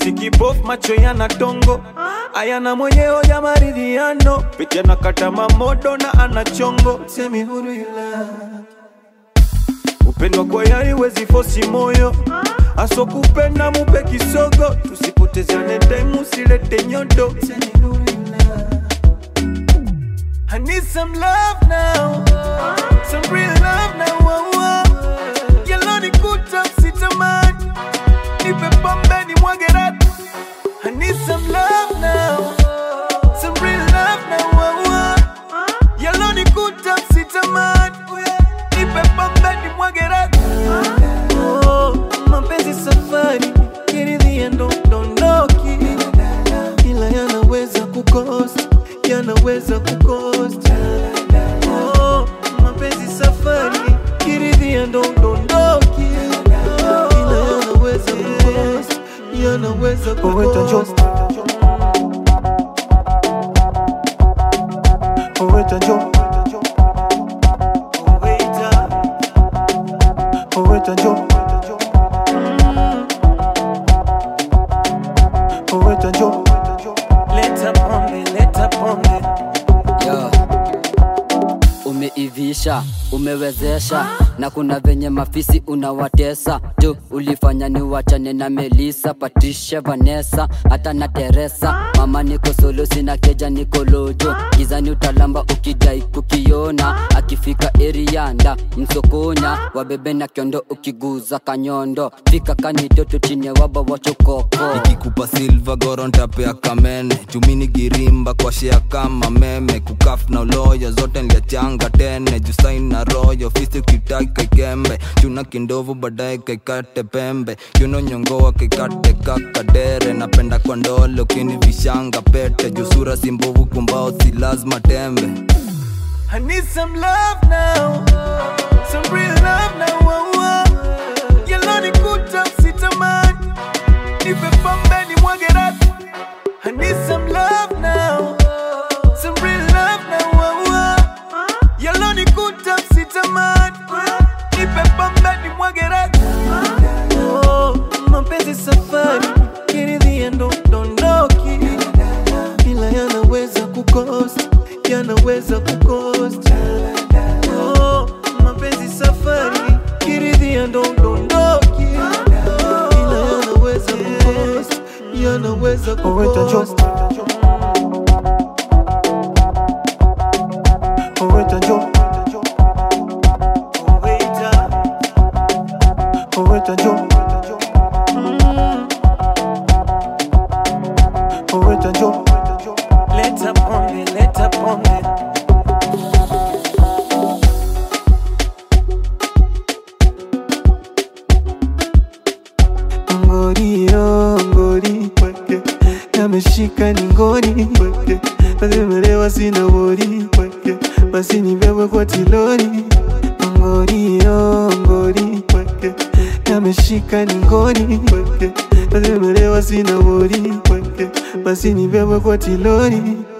Eti kipofu macho yana tongo, ayana mwenye hoja maridhiano. Pitia na kata mamodo na anachongo. Tell me who do you love? Upendo kwa yari wezi fosi moyo, aso kupenda mupe kisogo. Tusipoteziane time usilete nyodo. Tell me who do you love? I need some love now, some real love now. Yellow ni kuta sitamani, nipe pombe ni mwage ratu. I need some love now, some real love now. Yellow ni kuta sitamani, nipe pombe ni mwage ratu. Oh, mapenzi safari, kiridhia ndo dondoki, ila yanaweza kukosa, yanaweza kukosa. Oh, mapenzi safari, kiridhia ndo dondoki, ila yanaweza kukosa, yanaweza kukosa. Poeta Joe, Poeta Joe, Poeta Joe. Leta pombe. Yo. Umeivisha, umewezesha, na kuna venye mafisi unawatesa. Tu ulifanya ni wachane na Melissa, Patricia, Vanessa, hata na Teresa. Mama niko solo sina keja niko lojo, gizani utalamba ukidai kukiona. Akifika erianda msokonya, wabebe na kiondo ukiguza kanyondo. Fika kanitoto chine waba wachokoko. Nikikupa silva goro ntapea kamene, chumini girimba kwa shea kama meme. Kukaf na uloyo zote nliachanga tene, jusain na royo fisi ukitaki kaikembe. Chuna kindovu badaye kaikate pembe, yuno nyongoa kaikate kakadere. Napenda kwa ndole ukini vishanga pete, jusura simbovu kumbao si lazima tembe. I need some love now, some real love now. Yellow ni kuta sitamani, nipe pombe ni mwage ratu. I need some love now, some real love now. Yellow ni kuta sitamani, nipe pombe ni mwage ratu. Oh, mapenzi safari, kiridhia ndo dondoki, ila yanaweza kukosa, yanaweza kukosa. Oh, mapenzi safari, kiridhia ndo dondoki, ila yanaweza kukosa, yanaweza kukosa. Poeta Joe, Poeta Joe, Poeta Joe. Leta pombe, leta pombe. Ngori yo, ngori weke, yameshika ni ngori weke. Basi melewa sina wori weke, basi nibebwe kwa tilori. Ngori yo, ngori weke, yameshika ni ngori weke. Basi melewa sina wori weke, basi nibebwe kwa tilori.